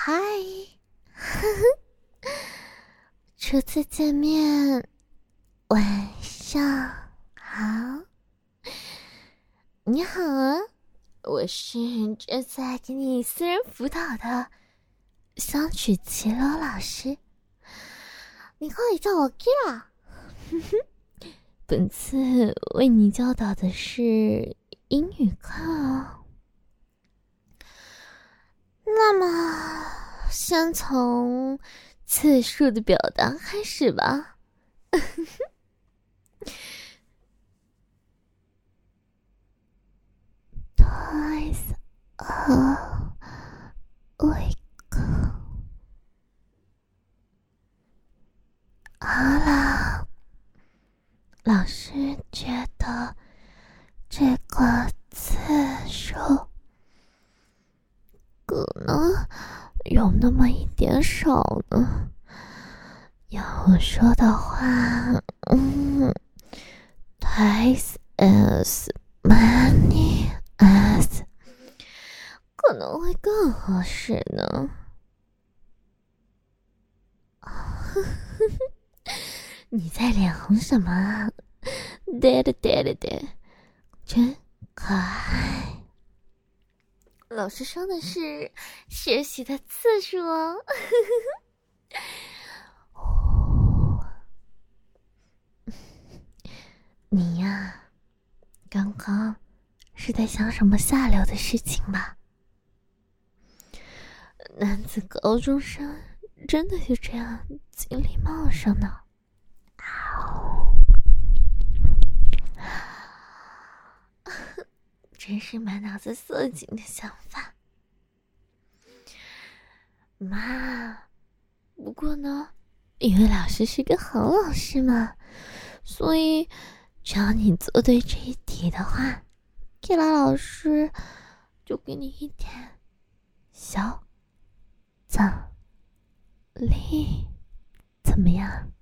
嗨，初次见面，晚上好。你好啊，我是正在给你私人辅导的香曲齐罗老师，你可以叫我 Kira。本次为你教导的是英语课哦。那么，先从次数的表达开始吧。Twice a week。好了，老师觉得这个次数可能有那么一点少呢。要我说的话，twice as many as 可能会更合适呢。你在脸红什么啊？对，真可爱。老师说的是学习的次数哦。你呀，刚刚是在想什么下流的事情吧？男子高中生真的就这样精力茂盛呢？真是满脑子色情的想法。妈，不过呢，因为老师是个好老师嘛，所以只要你做对这一题的话，Kira 老师就给你一点小奖励，怎么样？